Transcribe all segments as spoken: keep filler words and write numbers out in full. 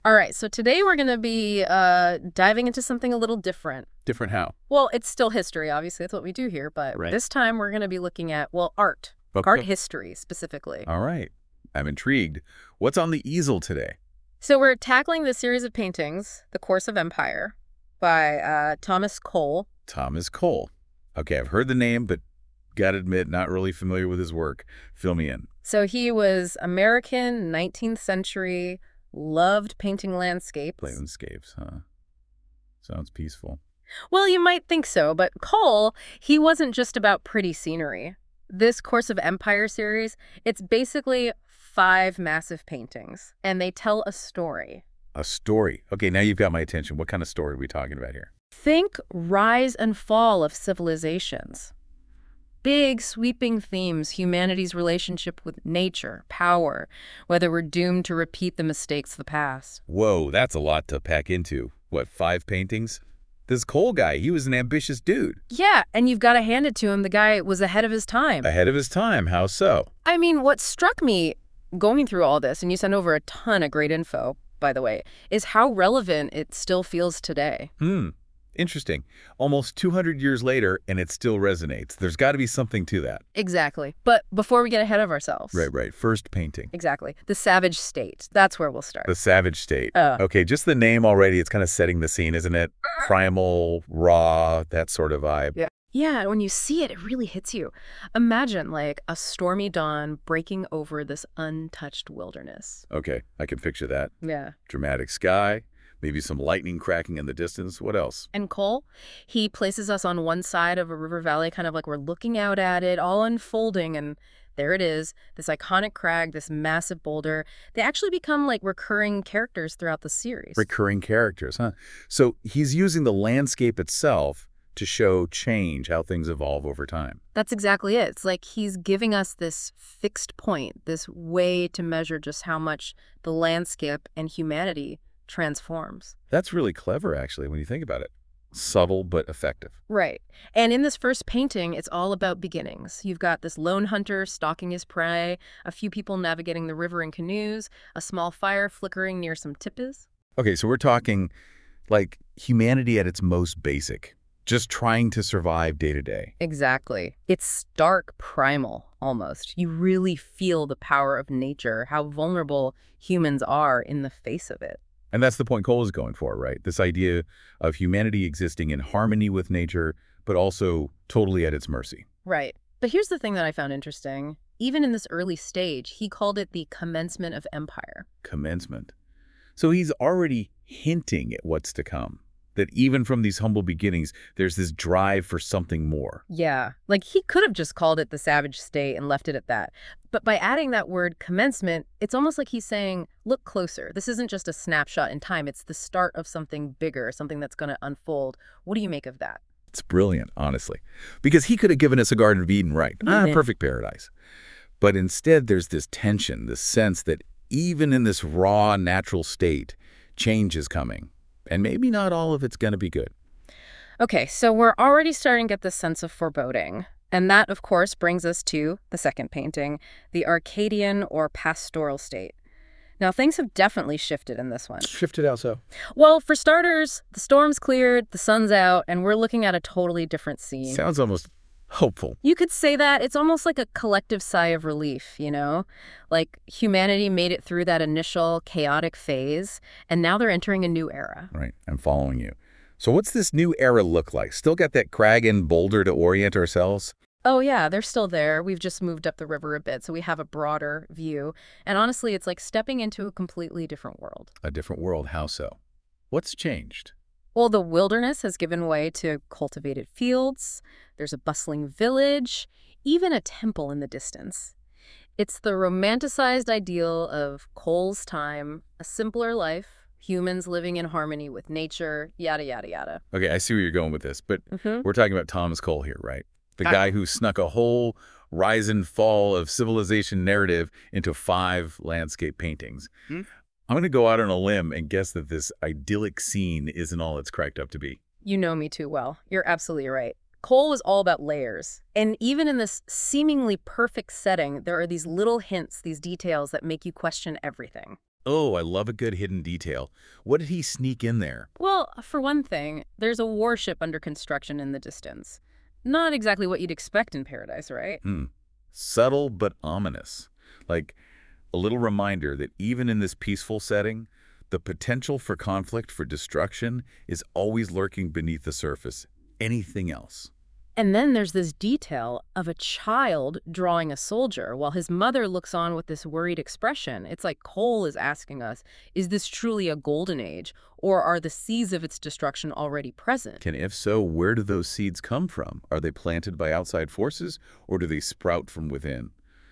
All right, so today we're going to be uh, diving into something a little different. Different how? Well, it's still history, obviously. That's what we do here. But Right. this time we're going to be looking at, well, art. Art Okay. history, specifically. All right. I'm intrigued. What's on the easel today? So we're tackling the series of paintings, The Course of Empire, by uh, Thomas Cole. Thomas Cole. Okay, I've heard the name, but gotta admit, not really familiar with his work. Fill me in. So he was American, nineteenth century, loved painting landscapes. Landscapes, huh? Sounds peaceful. Well, you might think so, but Cole, he wasn't just about pretty scenery. This Course of Empire series, it's basically five massive paintings, and they tell a story. A story. Okay, now you've got my attention. What kind of story are we talking about here? Think rise and fall of civilizations. Big, sweeping themes, humanity's relationship with nature, power, whether we're doomed to repeat the mistakes of the past. Whoa, that's a lot to pack into. What, five paintings? This Cole guy, he was an ambitious dude. Yeah, and you've got to hand it to him. The guy was ahead of his time. Ahead of his time. How so? I mean, what struck me going through all this, and you sent over a ton of great info, by the way, is how relevant it still feels today. Hmm. Interesting. Almost two hundred years later, and it still resonates. There's got to be something to that. Exactly. But before we get ahead of ourselves. Right, right. First painting. Exactly. The Savage State. That's where we'll start. The Savage State. Uh. Okay, just the name already, it's kind of setting the scene, isn't it? Primal, raw, that sort of vibe. Yeah. Yeah, when you see it, it really hits you. Imagine, like, a stormy dawn breaking over this untouched wilderness. Okay, I can picture that. Yeah. Dramatic sky, maybe some lightning cracking in the distance. What else? And Cole, he places us on one side of a river valley, kind of like we're looking out at it, all unfolding, and there it is, this iconic crag, this massive boulder. They actually become like recurring characters throughout the series. Recurring characters, huh? So he's using the landscape itself to show change, how things evolve over time. That's exactly it. It's like he's giving us this fixed point, this way to measure just how much the landscape and humanity transforms. That's really clever, actually, when you think about it. Subtle but effective. Right. And in this first painting, it's all about beginnings. You've got this lone hunter stalking his prey, a few people navigating the river in canoes, a small fire flickering near some tipis. Okay, so we're talking like humanity at its most basic, just trying to survive day to day. Exactly. It's stark primal, almost. You really feel the power of nature, how vulnerable humans are in the face of it. And that's the point Cole is going for, right? This idea of humanity existing in harmony with nature, but also totally at its mercy. Right. But here's the thing that I found interesting. Even in this early stage, he called it the commencement of empire. Commencement. So he's already hinting at what's to come. That even from these humble beginnings, there's this drive for something more. Yeah, like he could have just called it the Savage State and left it at that. But by adding that word commencement, it's almost like he's saying, look closer. This isn't just a snapshot in time. It's the start of something bigger, something that's going to unfold. What do you make of that? It's brilliant, honestly. Because he could have given us a Garden of Eden, right? Ah, perfect paradise. But instead, there's this tension, this sense that even in this raw, natural state, change is coming. And maybe not all of it's going to be good. Okay, so we're already starting to get this sense of foreboding. And that, of course, brings us to the second painting, the Arcadian or pastoral state. Now, things have definitely shifted in this one. Shifted how so? Well, for starters, the storm's cleared, the sun's out, and we're looking at a totally different scene. Sounds almost hopeful. You could say that. It's almost like a collective sigh of relief, you know? Like humanity made it through that initial chaotic phase, and now they're entering a new era. Right, I'm following you. So what's this new era look like? Still got that crag and boulder to orient ourselves? Oh, yeah, they're still there. We've just moved up the river a bit, so we have a broader view. And honestly, it's like stepping into a completely different world. A different world, how so? What's changed? Well, the wilderness has given way to cultivated fields. There's a bustling village, even a temple in the distance. It's the romanticized ideal of Cole's time, a simpler life, humans living in harmony with nature, yada, yada, yada. Okay, I see where you're going with this, but Mm-hmm. we're talking about Thomas Cole here, right? The Got guy who snuck a whole rise and fall of civilization narrative into five landscape paintings. Hmm? I'm going to go out on a limb and guess that this idyllic scene isn't all it's cracked up to be. You know me too well. You're absolutely right. Cole was all about layers. And even in this seemingly perfect setting, there are these little hints, these details that make you question everything. Oh, I love a good hidden detail. What did he sneak in there? Well, for one thing, there's a warship under construction in the distance. Not exactly what you'd expect in Paradise, right? Hmm. Subtle but ominous. Like a little reminder that even in this peaceful setting, the potential for conflict, for destruction, is always lurking beneath the surface. Anything else. And then there's this detail of a child drawing a soldier while his mother looks on with this worried expression. It's like Cole is asking us, is this truly a golden age, or are the seeds of its destruction already present? And if so, where do those seeds come from? Are they planted by outside forces, or do they sprout from within?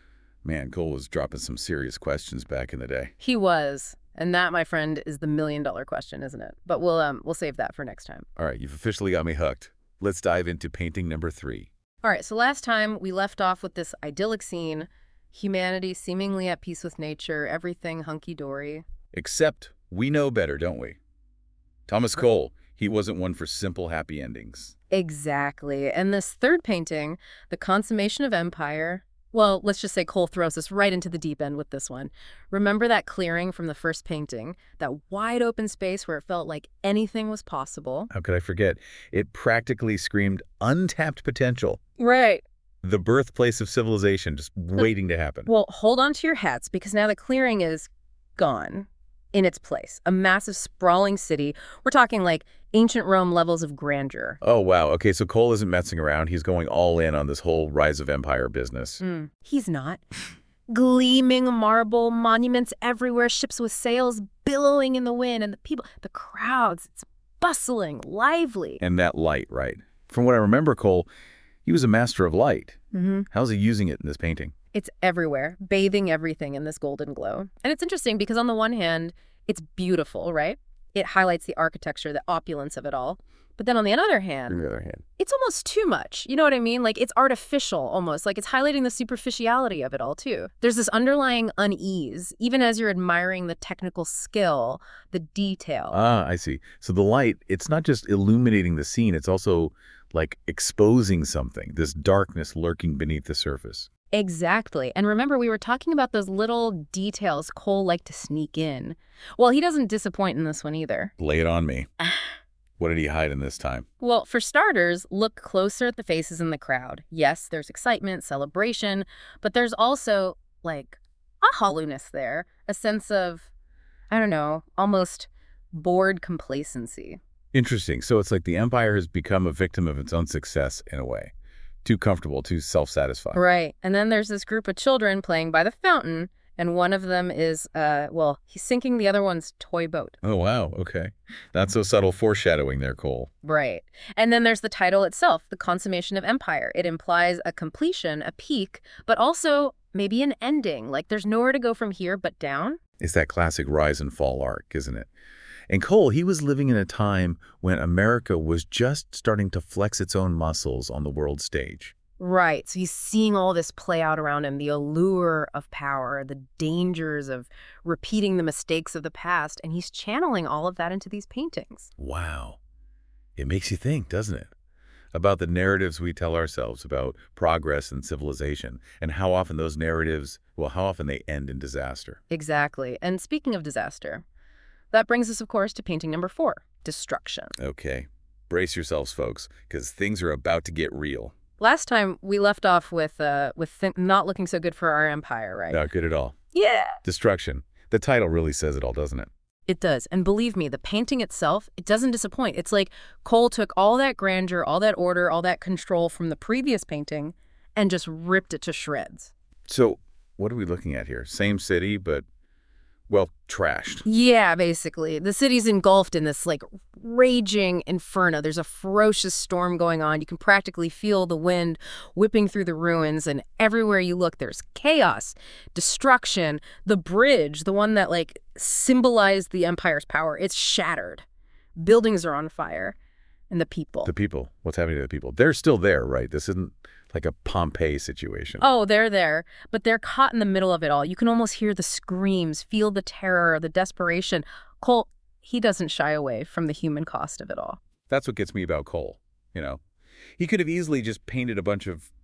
Man, Cole was dropping some serious questions back in the day. He was. And that, my friend, is the million dollar question, isn't it? But we'll um we'll save that for next time. All right, you've officially got me hooked. Let's dive into painting number three. All right, so last time we left off with this idyllic scene, humanity seemingly at peace with nature, everything hunky-dory. Except we know better, don't we? Thomas Cole, he wasn't one for simple happy endings. Exactly. And this third painting, The Consummation of Empire, well, let's just say Cole throws us right into the deep end with this one. Remember that clearing from the first painting, that wide open space where it felt like anything was possible? How could I forget? It practically screamed untapped potential. Right. The birthplace of civilization, just waiting to happen. Well, hold on to your hats, because now the clearing is gone. In its place, a massive sprawling city. We're talking like ancient Rome levels of grandeur. Oh, wow. Okay, so Cole isn't messing around. He's going all in on this whole rise of empire business. Mm, he's not. Gleaming marble, monuments everywhere, ships with sails billowing in the wind, and the people, the crowds, it's bustling, lively. And that light, right? From what I remember, Cole, he was a master of light. Mm-hmm. How's he using it in this painting? It's everywhere, bathing everything in this golden glow. And it's interesting because on the one hand, it's beautiful, right? It highlights the architecture, the opulence of it all. But then on the other hand, On the other hand, it's almost too much. You know what I mean? Like, it's artificial almost. Like, it's highlighting the superficiality of it all, too. There's this underlying unease, even as you're admiring the technical skill, the detail. Ah, I see. So the light, it's not just illuminating the scene, it's also like exposing something, this darkness lurking beneath the surface. Exactly. And remember, we were talking about those little details Cole liked to sneak in. Well, he doesn't disappoint in this one either. Lay it on me. What did he hide in this time? Well, for starters, look closer at the faces in the crowd. Yes, there's excitement, celebration, but there's also, like, a hollowness there, a sense of, I don't know, almost bored complacency. Interesting. So it's like the empire has become a victim of its own success in a way. Too comfortable, too self-satisfied. Right. And then there's this group of children playing by the fountain, and one of them is, uh, well, he's sinking the other one's toy boat. Oh, wow. Okay. Not so subtle foreshadowing there, Cole. Right. And then there's the title itself, The Consummation of Empire. It implies a completion, a peak, but also maybe an ending. Like there's nowhere to go from here but down. It's that classic rise and fall arc, isn't it? And Cole, he was living in a time when America was just starting to flex its own muscles on the world stage. Right. So he's seeing all this play out around him, the allure of power, the dangers of repeating the mistakes of the past, and he's channeling all of that into these paintings. Wow. It makes you think, doesn't it? About the narratives we tell ourselves about progress and civilization, and how often those narratives, well, how often they end in disaster. Exactly. And speaking of disaster, that brings us, of course, to painting number four, destruction. Okay. Brace yourselves, folks, because things are about to get real. Last time, we left off with uh, with th not looking so good for our empire, right? Not good at all. Yeah. Destruction. The title really says it all, doesn't it? It does. And believe me, the painting itself, it doesn't disappoint. It's like Cole took all that grandeur, all that order, all that control from the previous painting and just ripped it to shreds. So what are we looking at here? Same city, but, well, trashed. Yeah, basically. The city's engulfed in this, like, raging inferno. There's a ferocious storm going on. You can practically feel the wind whipping through the ruins, and everywhere you look, there's chaos, destruction. The bridge, the one that, like, symbolized the Empire's power, it's shattered. Buildings are on fire. And the people. The people. What's happening to the people? They're still there, right? This isn't like a Pompeii situation. Oh, they're there, but they're caught in the middle of it all. You can almost hear the screams, feel the terror, the desperation. Cole, he doesn't shy away from the human cost of it all. That's what gets me about Cole, you know. He could have easily just painted a bunch of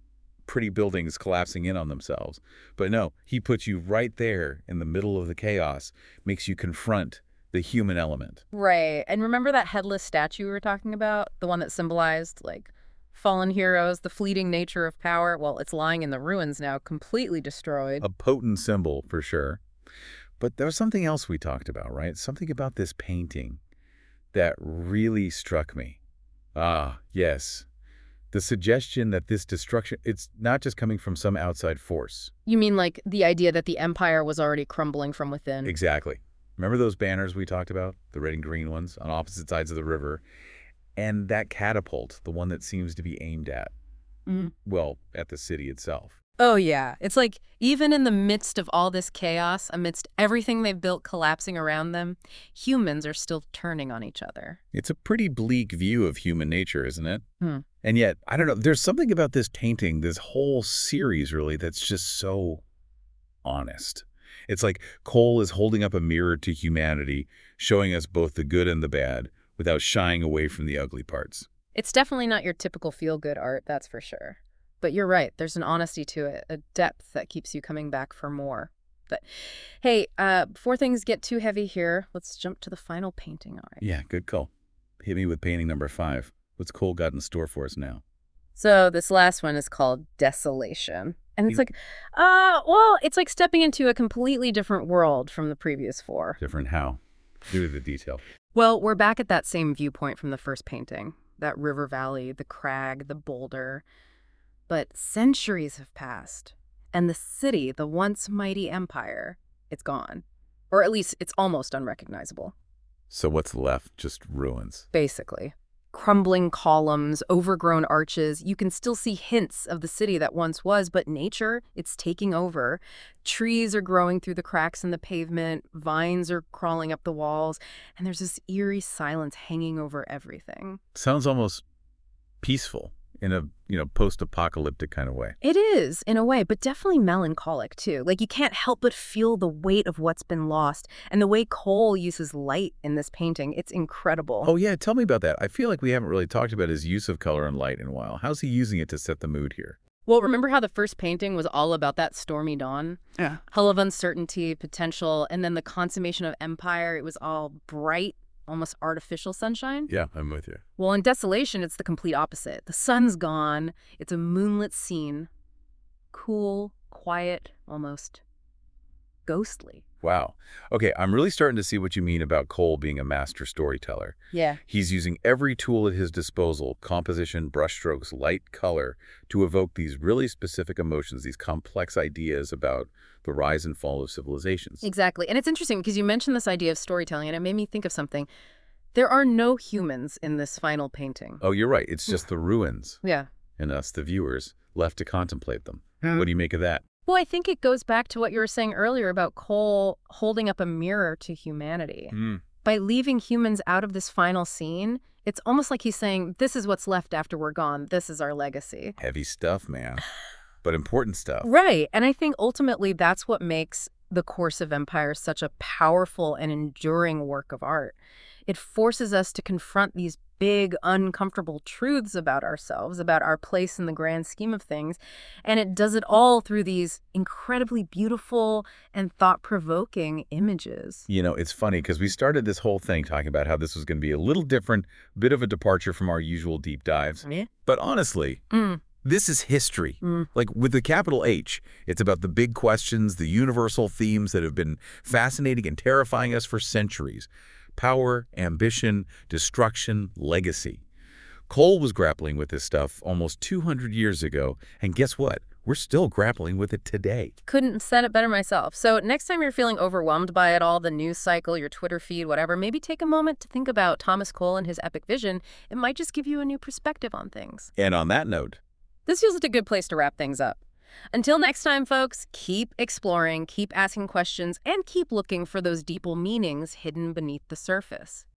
pretty buildings collapsing in on themselves. But no, he puts you right there in the middle of the chaos, makes you confront the human element. Right. And remember that headless statue we were talking about? The one that symbolized, like, fallen heroes, the fleeting nature of power? Well, it's lying in the ruins now, completely destroyed. A potent symbol, for sure. But there was something else we talked about, right? Something about this painting that really struck me. Ah, yes. The suggestion that this destruction, it's not just coming from some outside force. You mean like the idea that the empire was already crumbling from within? Exactly. Remember those banners we talked about? The red and green ones on opposite sides of the river? And that catapult, the one that seems to be aimed at, Mm-hmm. well, at the city itself. Oh, yeah. It's like even in the midst of all this chaos, amidst everything they've built collapsing around them, humans are still turning on each other. It's a pretty bleak view of human nature, isn't it? Hmm. And yet, I don't know, there's something about this painting, this whole series really, that's just so honest. It's like Cole is holding up a mirror to humanity, showing us both the good and the bad, without shying away from the ugly parts. It's definitely not your typical feel-good art, that's for sure. But you're right, there's an honesty to it, a depth that keeps you coming back for more. But hey, uh, before things get too heavy here, let's jump to the final painting, all right? Yeah, good call. Hit me with painting number five. What's Cole got in store for us now? So this last one is called Desolation. And it's like, uh, well, it's like stepping into a completely different world from the previous four. Different how? Due to the detail. Well, we're back at that same viewpoint from the first painting. That river valley, the crag, the boulder. But centuries have passed, and the city, the once mighty empire, it's gone. Or at least it's almost unrecognizable. So what's left? Just ruins. Basically. Crumbling columns, overgrown arches. You can still see hints of the city that once was, but nature, it's taking over. Trees are growing through the cracks in the pavement, vines are crawling up the walls, and there's this eerie silence hanging over everything. Sounds almost peaceful in a, you know, post-apocalyptic kind of way. It is, in a way, but definitely melancholic, too. Like, you can't help but feel the weight of what's been lost. And the way Cole uses light in this painting, it's incredible. Oh, yeah, tell me about that. I feel like we haven't really talked about his use of color and light in a while. How's he using it to set the mood here? Well, remember how the first painting was all about that stormy dawn? Yeah. Hull of uncertainty, potential, and then the consummation of empire. It was all bright, almost artificial sunshine. Yeah, I'm with you. Well, in Desolation, it's the complete opposite. The sun's gone. It's a moonlit scene. Cool, quiet, almost ghostly. Wow. Okay, I'm really starting to see what you mean about Cole being a master storyteller. Yeah. He's using every tool at his disposal, composition, brushstrokes, light, color, to evoke these really specific emotions, these complex ideas about the rise and fall of civilizations. Exactly. And it's interesting because you mentioned this idea of storytelling, and it made me think of something. There are no humans in this final painting. Oh, you're right. It's just the ruins Yeah. and us, the viewers, left to contemplate them. Yeah. What do you make of that? Well, I think it goes back to what you were saying earlier about Cole holding up a mirror to humanity. Mm. By leaving humans out of this final scene, it's almost like he's saying, this is what's left after we're gone. This is our legacy. Heavy stuff, man. But important stuff. Right. And I think ultimately that's what makes The Course of Empires such a powerful and enduring work of art. It forces us to confront these big, uncomfortable truths about ourselves, about our place in the grand scheme of things. And it does it all through these incredibly beautiful and thought-provoking images. You know, it's funny because we started this whole thing talking about how this was going to be a little different, bit of a departure from our usual deep dives. Yeah. But honestly, Mm. this is history. Mm. Like with the capital H, it's about the big questions, the universal themes that have been fascinating and terrifying us for centuries. Power, ambition, destruction, legacy. Cole was grappling with this stuff almost two hundred years ago, and guess what? We're still grappling with it today. Couldn't have said it better myself. So next time you're feeling overwhelmed by it all, the news cycle, your Twitter feed, whatever, maybe take a moment to think about Thomas Cole and his epic vision. It might just give you a new perspective on things. And on that note, This feels like a good place to wrap things up. Until next time, folks, keep exploring, keep asking questions, and keep looking for those deeper meanings hidden beneath the surface.